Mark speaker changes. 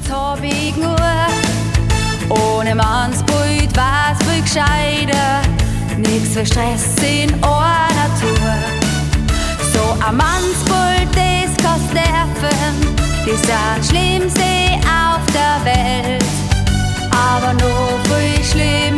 Speaker 1: jetzt hab ich nur. Ohne Mannsbild war's viel gescheiter, nix für Stress in einer Tour. So ein Mannsbild, das kannst nerven, das ist das Schlimmste auf der Welt, aber noch viel schlimmer